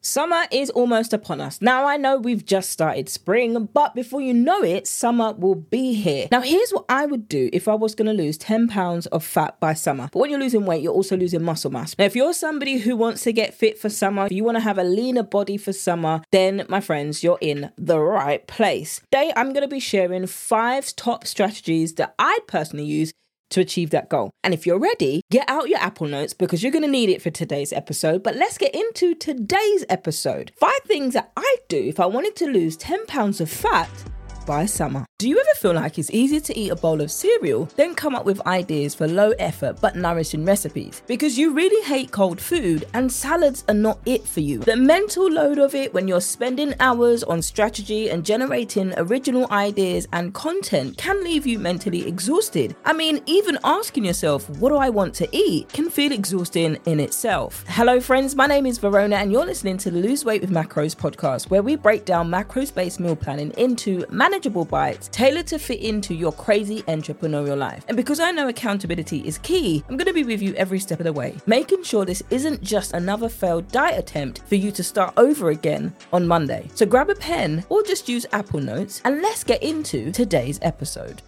Summer is almost upon us. Now, I know we've just started spring, but before you know it, summer will be here. Now, here's what I would do if I was going to lose 10 pounds of fat by summer. But when you're losing weight, you're also losing muscle mass. Now, if you're somebody who wants to get fit for summer, if you want to have a leaner body for summer, then, my friends, you're in the right place. Today, I'm going to be sharing 5 top strategies that I'd personally use to achieve that goal. And if you're ready, get out your Apple Notes because you're going to need it for today's episode. But let's get into today's episode. 5 things that I'd do if I wanted to lose 10 pounds of fat by summer. Do you ever feel like it's easier to eat a bowl of cereal than come up with ideas for low effort but nourishing recipes? Because you really hate cold food and salads are not it for you. The mental load of it when you're spending hours on strategy and generating original ideas and content can leave you mentally exhausted. I mean, even asking yourself, what do I want to eat, can feel exhausting in itself. Hello friends, my name is Verona and you're listening to the Lose Weight with Macros podcast, where we break down macros-based meal planning into manageable bites tailored to fit into your crazy entrepreneurial life. And because I know accountability is key, I'm going to be with you every step of the way, making sure this isn't just another failed diet attempt for you to start over again on Monday. So grab a pen or just use Apple Notes and let's get into today's episode.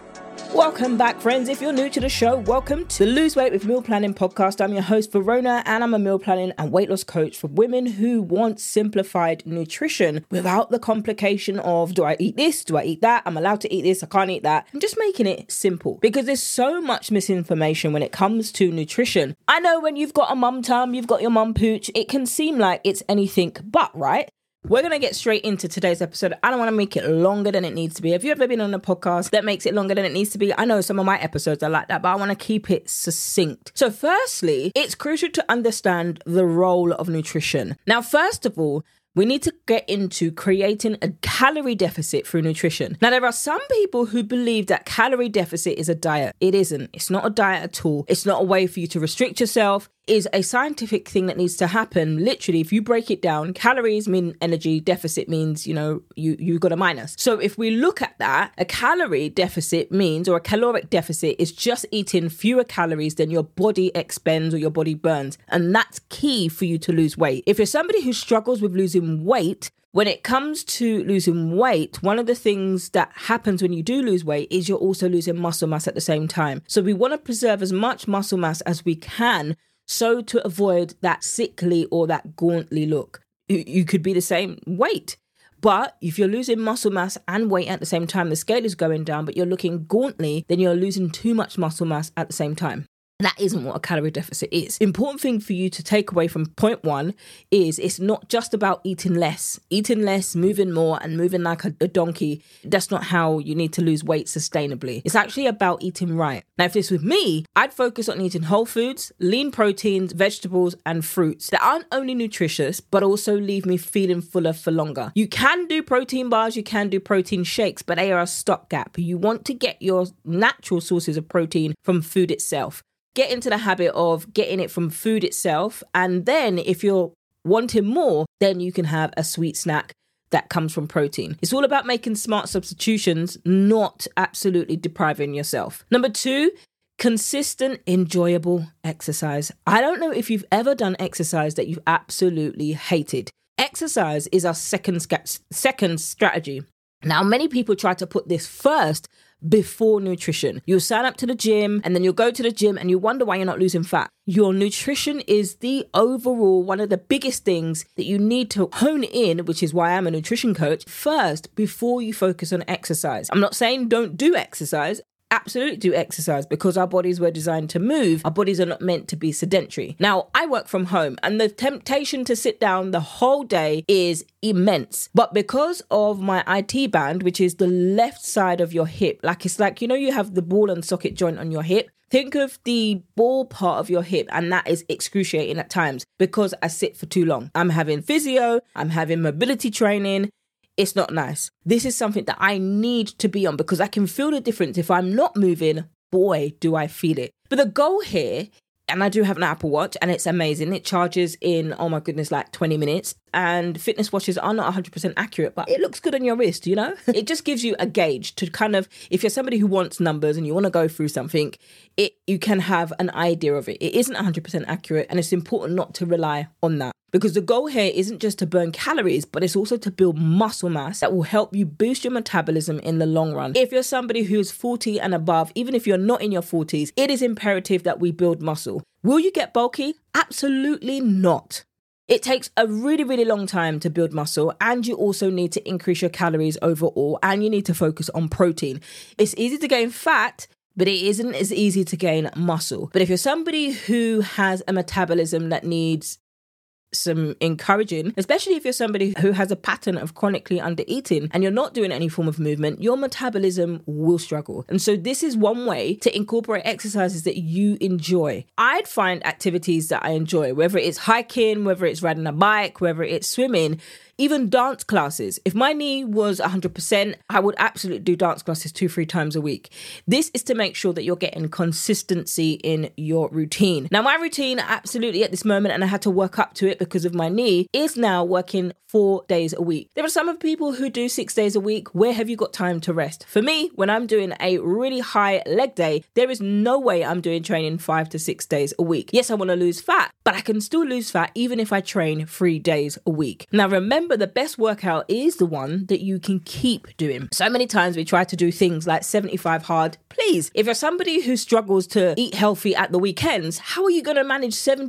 Welcome back, friends. If you're new to the show, welcome to the Lose Weight with Meal Planning podcast. I'm your host, Verona, and I'm a meal planning and weight loss coach for women who want simplified nutrition without the complication of, do I eat this? Do I eat that? I'm allowed to eat this? I can't eat that. I'm just making it simple because there's so much misinformation when it comes to nutrition. I know when you've got a mum tum, you've got your mum pooch, it can seem like it's anything but, right? We're going to get straight into today's episode. I don't want to make it longer than it needs to be. Have you ever been on a podcast that makes it longer than it needs to be? I know some of my episodes are like that, but I want to keep it succinct. So firstly, it's crucial to understand the role of nutrition. Now, first of all, we need to get into creating a calorie deficit through nutrition. Now, there are some people who believe that calorie deficit is a diet. It isn't. It's not a diet at all. It's not a way for you to restrict yourself. Is a scientific thing that needs to happen. Literally, if you break it down, calories mean energy, deficit means, you got a minus. So if we look at that, a calorie deficit means, or a caloric deficit is just eating fewer calories than your body expends or your body burns. And that's key for you to lose weight. If you're somebody who struggles with losing weight, when it comes to losing weight, one of the things that happens when you do lose weight is you're also losing muscle mass at the same time. So we want to preserve as much muscle mass as we can, so to avoid that sickly or that gauntly look. You could be the same weight, but if you're losing muscle mass and weight at the same time, the scale is going down, but you're looking gauntly, then you're losing too much muscle mass at the same time. That isn't what a calorie deficit is. Important thing for you to take away from point 1 is it's not just about eating less. Eating less, moving more, and moving like a donkey. That's not how you need to lose weight sustainably. It's actually about eating right. Now, if this was me, I'd focus on eating whole foods, lean proteins, vegetables, and fruits that aren't only nutritious, but also leave me feeling fuller for longer. You can do protein bars, you can do protein shakes, but they are a stopgap. You want to get your natural sources of protein from food itself. Get into the habit of getting it from food itself. And then if you're wanting more, then you can have a sweet snack that comes from protein. It's all about making smart substitutions, not absolutely depriving yourself. Number 2, consistent, enjoyable exercise. I don't know if you've ever done exercise that you've absolutely hated. Exercise is our second strategy. Now, many people try to put this first before nutrition. You'll sign up to the gym and then you'll go to the gym and you wonder why you're not losing fat. Your nutrition is the overall one of the biggest things that you need to hone in, which is why I'm a nutrition coach, first before you focus on exercise. I'm not saying don't do exercise. Absolutely do exercise because our bodies were designed to move. Our bodies are not meant to be sedentary. Now, I work from home and the temptation to sit down the whole day is immense. But because of my IT band, which is the left side of your hip, it's like, you have the ball and socket joint on your hip. Think of the ball part of your hip, and that is excruciating at times because I sit for too long. I'm having physio, I'm having mobility training. It's not nice. This is something that I need to be on because I can feel the difference. If I'm not moving, boy, do I feel it. But the goal here, and I do have an Apple Watch and it's amazing. It charges in, oh my goodness, like 20 minutes. And fitness watches are not 100% accurate, but it looks good on your wrist, It just gives you a gauge to kind of, if you're somebody who wants numbers and you want to go through something, it you can have an idea of it. It isn't 100% accurate, and it's important not to rely on that. Because the goal here isn't just to burn calories, but it's also to build muscle mass that will help you boost your metabolism in the long run. If you're somebody who's 40 and above, even if you're not in your 40s, it is imperative that we build muscle. Will you get bulky? Absolutely not. It takes a really, really long time to build muscle, and you also need to increase your calories overall, and you need to focus on protein. It's easy to gain fat, but it isn't as easy to gain muscle. But if you're somebody who has a metabolism that needs some encouraging, especially if you're somebody who has a pattern of chronically undereating and you're not doing any form of movement, your metabolism will struggle. And so this is one way to incorporate exercises that you enjoy. I'd find activities that I enjoy, whether it's hiking, whether it's riding a bike, whether it's swimming, even dance classes. If my knee was 100%, I would absolutely do dance classes 2-3 times a week. This is to make sure that you're getting consistency in your routine. Now, my routine absolutely at this moment, and I had to work up to it because of my knee, is now working 4 days a week. There are some people who do 6 days a week. Where have you got time to rest? For me, when I'm doing a really high leg day, there is no way I'm doing training 5 to 6 days a week. Yes, I want to lose fat, but I can still lose fat even if I train 3 days a week. Now, remember, the best workout is the one that you can keep doing. So many times we try to do things like 75 hard. Please, if you're somebody who struggles to eat healthy at the weekends, how are you going to manage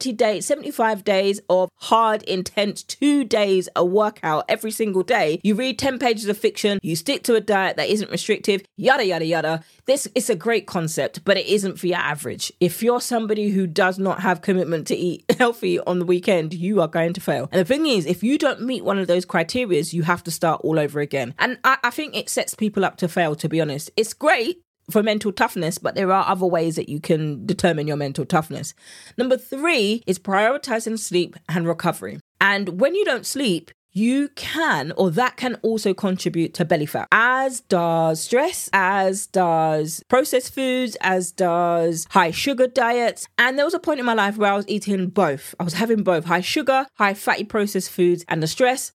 75 days of hard, intense 2 days a workout every single day? You read 10 pages of fiction, you stick to a diet that isn't restrictive, yada, yada, yada. This is a great concept, but it isn't for your average. If you're somebody who does not have commitment to eat healthy on the weekend, you are going to fail. And the thing is, if you don't meet one of those criteria, you have to start all over again. And I think it sets people up to fail, to be honest. It's great for mental toughness, but there are other ways that you can determine your mental toughness. Number 3 is prioritizing sleep and recovery. And when you don't sleep, you can, or that can also contribute to belly fat, as does stress, as does processed foods, as does high sugar diets. And there was a point in my life where I was eating both. I was having both high sugar, high fatty processed foods, and the stress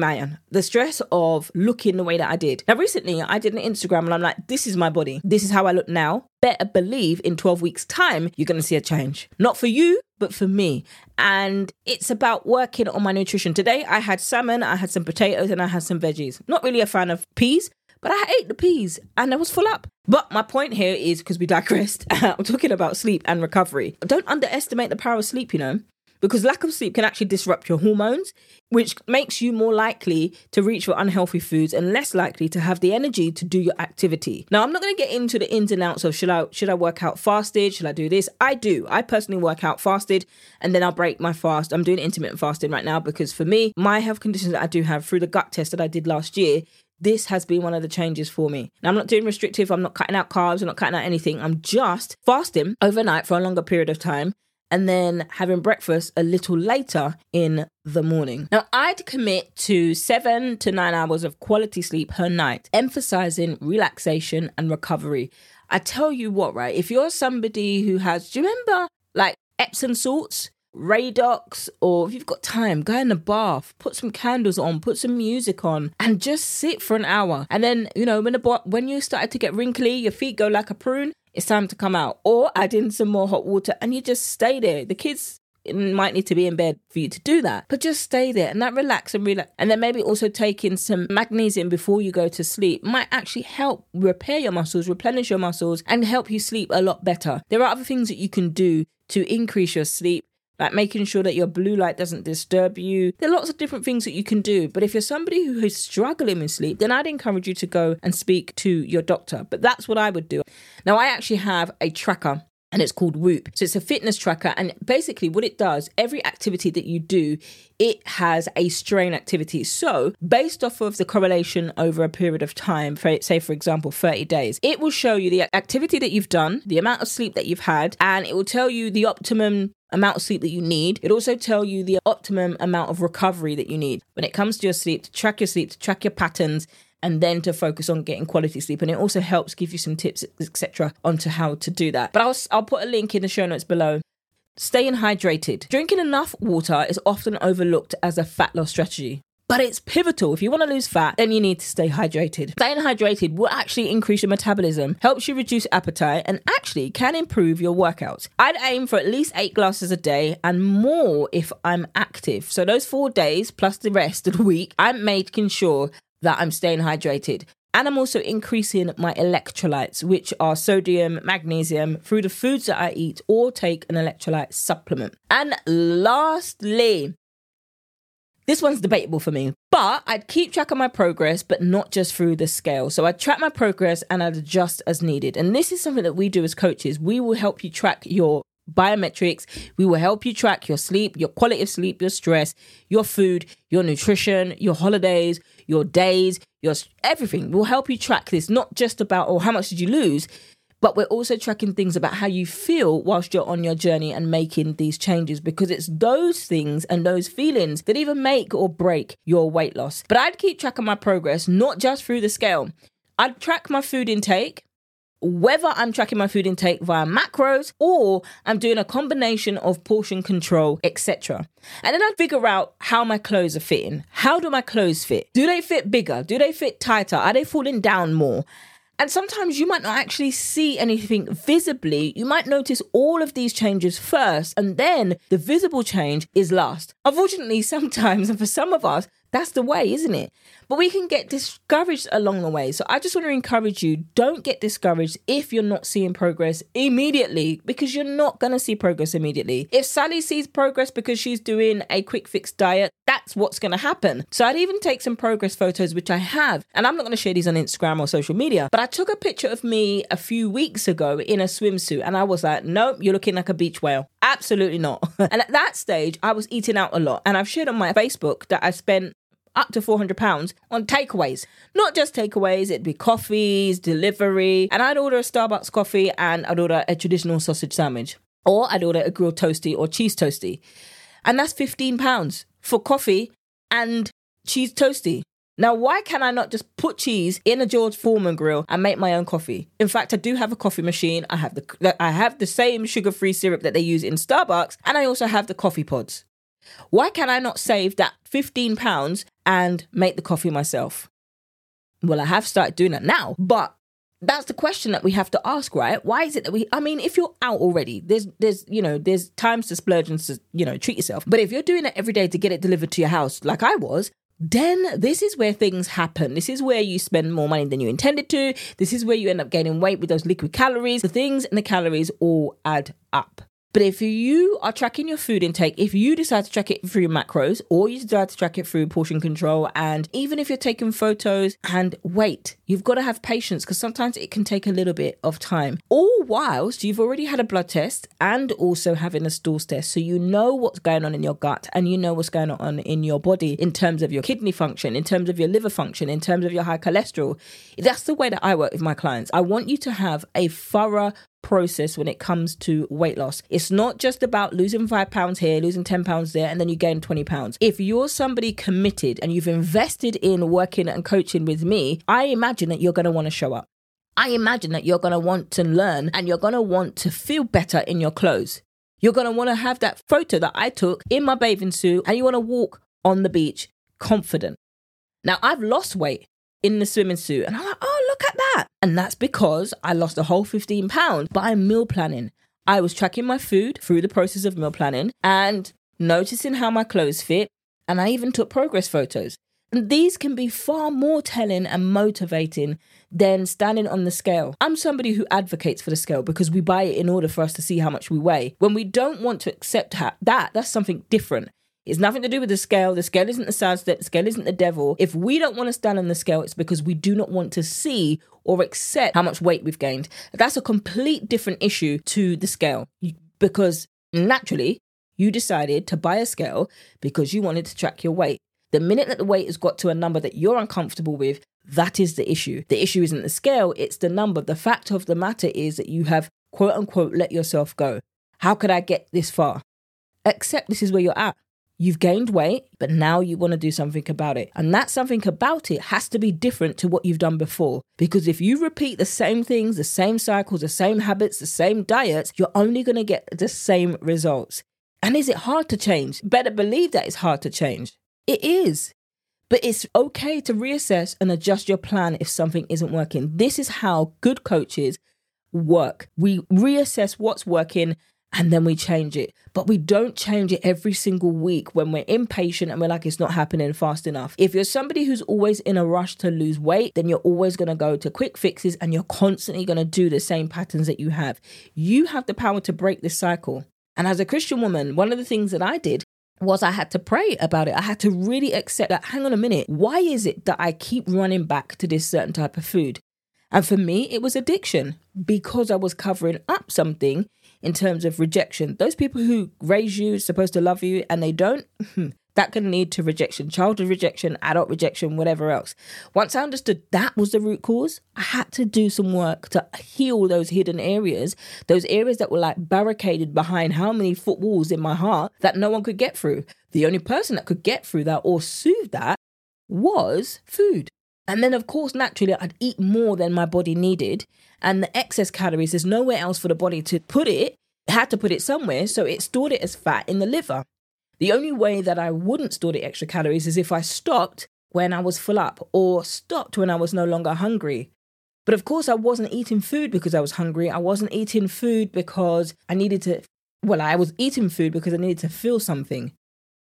of looking the way that I did. Now, recently I did an Instagram and I'm like, this is my body. This is how I look now. Better believe in 12 weeks time, you're going to see a change. Not for you, but for me. And it's about working on my nutrition. Today I had salmon, I had some potatoes, and I had some veggies. Not really a fan of peas, but I ate the peas and I was full up. But my point here is, because we digressed, I'm talking about sleep and recovery. Don't underestimate the power of sleep, because lack of sleep can actually disrupt your hormones, which makes you more likely to reach for unhealthy foods and less likely to have the energy to do your activity. Now, I'm not going to get into the ins and outs of should I work out fasted? Should I do this? I do. I personally work out fasted and then I'll break my fast. I'm doing intermittent fasting right now because for me, my health conditions that I do have through the gut test that I did last year, this has been one of the changes for me. Now, I'm not doing restrictive. I'm not cutting out carbs. I'm not cutting out anything. I'm just fasting overnight for a longer period of time, and then having breakfast a little later in the morning. Now, I'd commit to 7 to 9 hours of quality sleep per night, emphasizing relaxation and recovery. I tell you what, right? If you're somebody who has, do you remember like Epsom salts, Radox, or if you've got time, go in the bath, put some candles on, put some music on, and just sit for an hour. And then, when you started to get wrinkly, your feet go like a prune, it's time to come out. Or add in some more hot water and you just stay there. The kids might need to be in bed for you to do that, but just stay there and that relax. And then maybe also taking some magnesium before you go to sleep might actually help repair your muscles, replenish your muscles, and help you sleep a lot better. There are other things that you can do to increase your sleep, like making sure that your blue light doesn't disturb you. There are lots of different things that you can do. But if you're somebody who is struggling with sleep, then I'd encourage you to go and speak to your doctor. But that's what I would do. Now, I actually have a tracker and it's called Whoop. So it's a fitness tracker. And basically what it does, every activity that you do, it has a strain activity. So based off of the correlation over a period of time, say for example, 30 days, it will show you the activity that you've done, the amount of sleep that you've had, and it will tell you the optimum amount of sleep that you need. It also tells you the optimum amount of recovery that you need when it comes to your sleep, to track your patterns, and then to focus on getting quality sleep. And it also helps give you some tips, etc., onto how to do that. But I'll put a link in the show notes below. Staying hydrated. Drinking enough water is often overlooked as a fat loss strategy. But it's pivotal. If you want to lose fat, then you need to stay hydrated. Staying hydrated will actually increase your metabolism, helps you reduce appetite, and actually can improve your workouts. I'd aim for at least 8 glasses a day and more if I'm active. So those 4 days plus the rest of the week, I'm making sure that I'm staying hydrated. And I'm also increasing my electrolytes, which are sodium, magnesium, through the foods that I eat or take an electrolyte supplement. And lastly, this one's debatable for me, but I'd keep track of my progress, but not just through the scale. So I'd track my progress and I'd adjust as needed. And this is something that we do as coaches. We will help you track your biometrics. We will help you track your sleep, your quality of sleep, your stress, your food, your nutrition, your holidays, your days, your everything. We'll help you track this, not just about, how much did you lose? But we're also tracking things about how you feel whilst you're on your journey and making these changes, because it's those things and those feelings that either make or break your weight loss. But I'd keep track of my progress, not just through the scale. I'd track my food intake, whether I'm tracking my food intake via macros or I'm doing a combination of portion control, etc. And then I'd figure out how my clothes are fitting. How do my clothes fit? Do they fit bigger? Do they fit tighter? Are they falling down more? And sometimes you might not actually see anything visibly. You might notice all of these changes first, and then the visible change is last. Unfortunately, sometimes, and for some of us, that's the way, isn't it? But we can get discouraged along the way. So I just want to encourage you, don't get discouraged if you're not seeing progress immediately, because you're not going to see progress immediately. If Sally sees progress because she's doing a quick fix diet, that's what's going to happen. So I'd even take some progress photos, which I have, and I'm not going to share these on Instagram or social media, but I took a picture of me a few weeks ago in a swimsuit, and I was like, nope, you're looking like a beach whale. Absolutely not. And at that stage, I was eating out a lot. And I've shared on my Facebook that I spent up to £400 on takeaways. Not just takeaways, it'd be coffees, delivery, and I'd order a Starbucks coffee and I'd order a traditional sausage sandwich. Or I'd order a grilled toastie or cheese toastie. And that's £15 for coffee and cheese toastie. Now, why can I not just put cheese in a George Foreman grill and make my own coffee? In fact, I do have a coffee machine. I have the same sugar-free syrup that they use in Starbucks, and I also have the coffee pods. Why can I not save that £15 and make the coffee myself? Well, I have started doing that now, but that's the question that we have to ask, right? Why is it that if you're out already, there's times to splurge and to, treat yourself. But if you're doing it every day to get it delivered to your house, like I was, then this is where things happen. This is where you spend more money than you intended to. This is where you end up gaining weight with those liquid calories. The things and the calories all add up. But if you are tracking your food intake, if you decide to track it through macros, or you decide to track it through portion control, and even if you're taking photos, and wait, you've got to have patience, because sometimes it can take a little bit of time. All whilst you've already had a blood test and also having a stools test, so you know what's going on in your gut and you know what's going on in your body in terms of your kidney function, in terms of your liver function, in terms of your high cholesterol. That's the way that I work with my clients. I want you to have a thorough process when it comes to weight loss. It's not just about losing 5 pounds here, losing 10 pounds there, and then you gain 20 pounds. If you're somebody committed and you've invested in working and coaching with me, I imagine that you're going to want to show up. I imagine that you're going to want to learn and you're going to want to feel better in your clothes. You're going to want to have that photo that I took in my bathing suit and you want to walk on the beach confident. Now, I've lost weight in the swimming suit and I'm like, oh, look at that. And that's because I lost a whole 15 pounds by meal planning. I was tracking my food through the process of meal planning and noticing how my clothes fit. And I even took progress photos. And these can be far more telling and motivating than standing on the scale. I'm somebody who advocates for the scale because we buy it in order for us to see how much we weigh. When we don't want to accept that's something different. It's nothing to do with the scale. The scale isn't the sidestep. The scale isn't the devil. If we don't want to stand on the scale, it's because we do not want to see or accept how much weight we've gained. That's a complete different issue to the scale, because naturally you decided to buy a scale because you wanted to track your weight. The minute that the weight has got to a number that you're uncomfortable with, that is the issue. The issue isn't the scale, it's the number. The fact of the matter is that you have, quote unquote, let yourself go. How could I get this far? Accept this is where you're at. You've gained weight, but now you want to do something about it. And that something about it has to be different to what you've done before. Because if you repeat the same things, the same cycles, the same habits, the same diets, you're only going to get the same results. And is it hard to change? Better believe that it's hard to change. It is. But it's okay to reassess and adjust your plan if something isn't working. This is how good coaches work. We reassess what's working and then we change it. But we don't change it every single week when we're impatient and we're like, it's not happening fast enough. If you're somebody who's always in a rush to lose weight, then you're always going to go to quick fixes and you're constantly going to do the same patterns that you have. You have the power to break this cycle. And as a Christian woman, one of the things that I did was I had to pray about it. I had to really accept that, hang on a minute, why is it that I keep running back to this certain type of food? And for me, it was addiction because I was covering up something in terms of rejection. Those people who raise you, supposed to love you, and they don't, that can lead to rejection, childhood rejection, adult rejection, whatever else. Once I understood that was the root cause, I had to do some work to heal those hidden areas, those areas that were like barricaded behind how many foot walls in my heart that no one could get through. The only person that could get through that or soothe that was food. And then, of course, naturally, I'd eat more than my body needed. And the excess calories, there's nowhere else for the body to put it. It had to put it somewhere, so it stored it as fat in the liver. The only way that I wouldn't store the extra calories is if I stopped when I was full up or stopped when I was no longer hungry. But of course, I wasn't eating food because I was hungry. I wasn't eating food because I was eating food because I needed to feel something.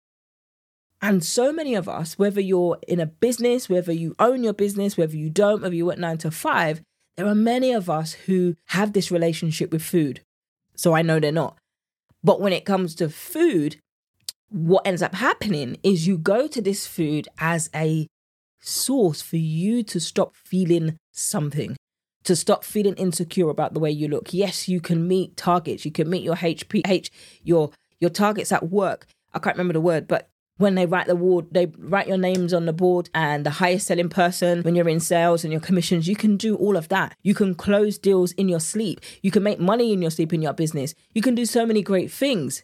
And so many of us, whether you're in a business, whether you own your business, whether you don't, whether you work 9 to 5, there are many of us who have this relationship with food. So I know they're not. But when it comes to food, what ends up happening is you go to this food as a source for you to stop feeling something, to stop feeling insecure about the way you look. Yes, you can meet targets. You can meet your HPH, your targets at work. I can't remember the word, but when they write they write your names on the board and the highest selling person, when you're in sales and your commissions, you can do all of that. You can close deals in your sleep. You can make money in your sleep in your business. You can do so many great things,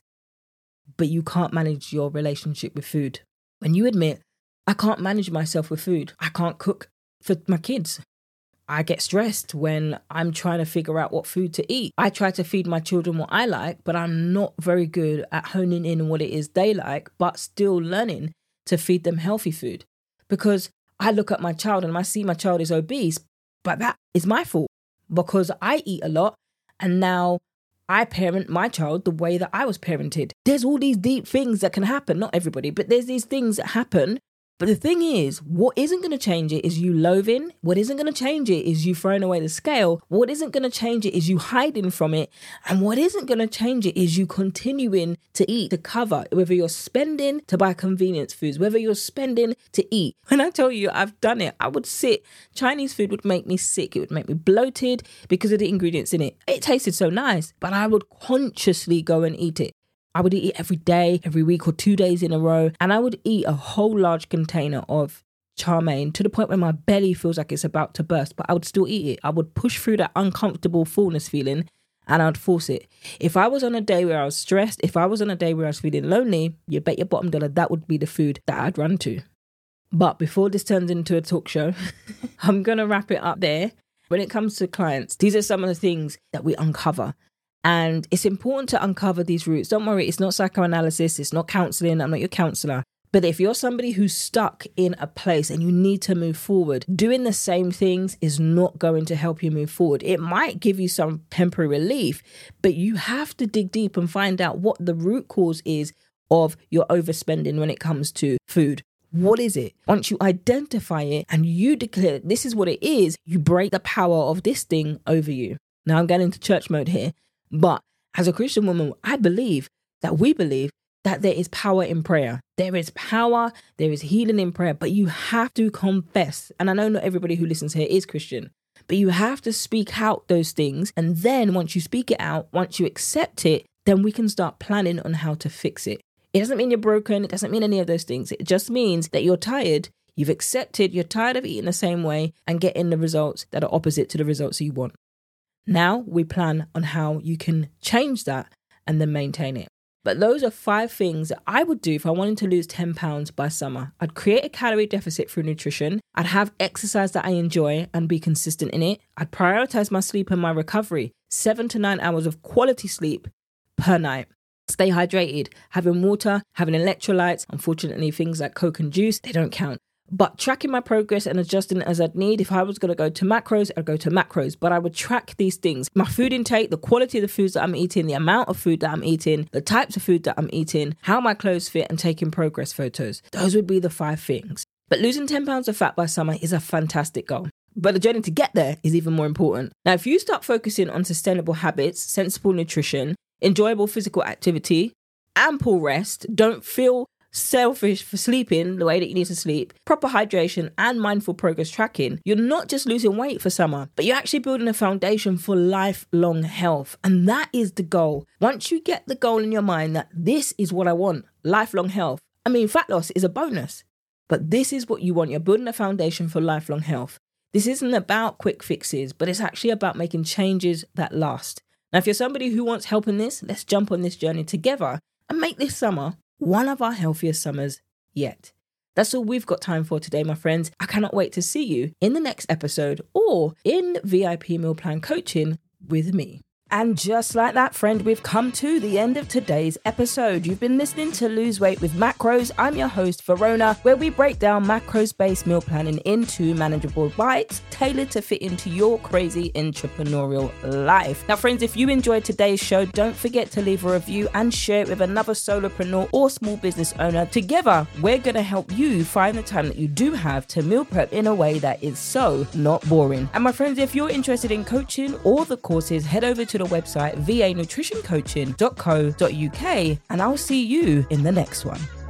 but you can't manage your relationship with food. When you admit, I can't manage myself with food. I can't cook for my kids. I get stressed when I'm trying to figure out what food to eat. I try to feed my children what I like, but I'm not very good at honing in on what it is they like, but still learning to feed them healthy food. Because I look at my child and I see my child is obese, but that is my fault because I eat a lot and now I parent my child the way that I was parented. There's all these deep things that can happen. Not everybody, but there's these things that happen. But the thing is, what isn't going to change it is you loathing. What isn't going to change it is you throwing away the scale. What isn't going to change it is you hiding from it. And what isn't going to change it is you continuing to eat, to cover, whether you're spending to buy convenience foods, whether you're spending to eat. When I tell you I've done it, I would sit. Chinese food would make me sick. It would make me bloated because of the ingredients in it. It tasted so nice, but I would consciously go and eat it. I would eat it every day, every week or 2 days in a row. And I would eat a whole large container of chow mein to the point where my belly feels like it's about to burst, but I would still eat it. I would push through that uncomfortable fullness feeling and I'd force it. If I was on a day where I was stressed, if I was on a day where I was feeling lonely, you bet your bottom dollar that would be the food that I'd run to. But before this turns into a talk show, I'm going to wrap it up there. When it comes to clients, these are some of the things that we uncover. And it's important to uncover these roots. Don't worry, it's not psychoanalysis, it's not counseling, I'm not your counselor. But if you're somebody who's stuck in a place and you need to move forward, doing the same things is not going to help you move forward. It might give you some temporary relief, but you have to dig deep and find out what the root cause is of your overspending when it comes to food. What is it? Once you identify it and you declare this is what it is, you break the power of this thing over you. Now I'm getting into church mode here. But as a Christian woman, we believe that there is power in prayer. There is power, there is healing in prayer, but you have to confess. And I know not everybody who listens here is Christian, but you have to speak out those things. And then once you speak it out, once you accept it, then we can start planning on how to fix it. It doesn't mean you're broken. It doesn't mean any of those things. It just means that you're tired. You've accepted, you're tired of eating the same way and getting the results that are opposite to the results you want. Now we plan on how you can change that and then maintain it. But those are 5 things that I would do if I wanted to lose 10 pounds by summer. I'd create a calorie deficit through nutrition. I'd have exercise that I enjoy and be consistent in it. I'd prioritize my sleep and my recovery. 7 to 9 hours of quality sleep per night. Stay hydrated, having water, having electrolytes. Unfortunately, things like Coke and juice, they don't count. But tracking my progress and adjusting as I'd need. If I was going to go to macros, I'd go to macros. But I would track these things. My food intake, the quality of the foods that I'm eating, the amount of food that I'm eating, the types of food that I'm eating, how my clothes fit, and taking progress photos. Those would be the 5 things. But losing 10 pounds of fat by summer is a fantastic goal. But the journey to get there is even more important. Now, if you start focusing on sustainable habits, sensible nutrition, enjoyable physical activity, ample rest, don't feel selfish for sleeping the way that you need to sleep, proper hydration and mindful progress tracking, you're not just losing weight for summer, but you're actually building a foundation for lifelong health. And that is the goal. Once you get the goal in your mind that this is what I want, lifelong health. I mean, fat loss is a bonus, but this is what you want. You're building a foundation for lifelong health. This isn't about quick fixes, but it's actually about making changes that last. Now, if you're somebody who wants help in this, let's jump on this journey together and make this summer one of our healthiest summers yet. That's all we've got time for today, my friends. I cannot wait to see you in the next episode or in VIP Meal Plan Coaching with me. And just like that, friend, we've come to the end of today's episode. You've been listening to Lose Weight with Macros. I'm your host, Verona, where we break down macros-based meal planning into manageable bites tailored to fit into your crazy entrepreneurial life. Now, friends, if you enjoyed today's show, don't forget to leave a review and share it with another solopreneur or small business owner. Together, we're going to help you find the time that you do have to meal prep in a way that is so not boring. And my friends, if you're interested in coaching or the courses, head over to the website vanutritioncoaching.co.uk and I'll see you in the next one.